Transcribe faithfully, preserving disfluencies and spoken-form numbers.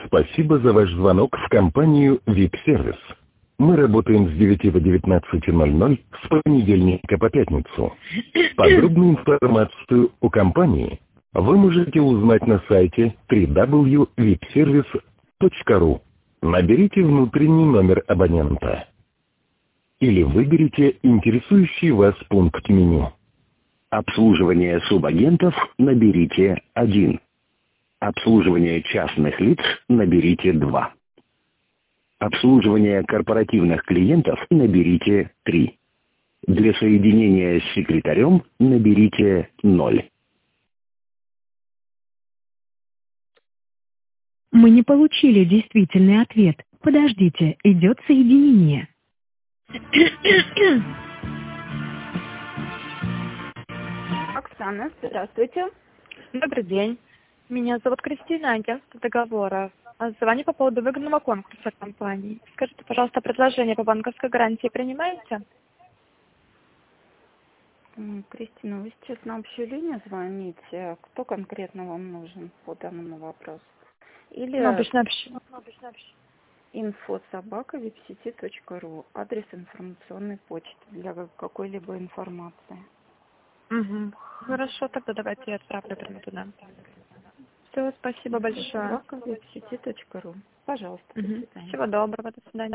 Спасибо за ваш звонок в компанию вип-сервис. Мы работаем с девяти до девятнадцати ноль-ноль с понедельника по пятницу. Подробную информацию о компании вы можете узнать на сайте дабл ю дабл ю дабл ю точка вип-сервис точка ру. Наберите внутренний номер абонента. Или выберите интересующий вас пункт меню. Обслуживание субагентов наберите один. Обслуживание частных лиц наберите два. Обслуживание корпоративных клиентов наберите три. Для соединения с секретарем наберите ноль. Мы не получили действительный ответ. Подождите, идет соединение. Оксана, здравствуйте. Добрый день. Меня зовут Кристина, агентство договоров. Звоню по поводу выгодного конкурса компании. Скажите, пожалуйста, предложение по банковской гарантии принимаете? Кристина, вы сейчас на общую линию звоните. Кто конкретно вам нужен по данному вопросу? Или Ну, обычно общаюсь. инфо собака випсети точка ру. Адрес информационной почты для какой-либо информации. Угу. Хорошо, тогда давайте я отправлю прямо туда. Все, спасибо большое. собака випсети точка ру. Пожалуйста, угу. до свидания. Всего доброго, до свидания.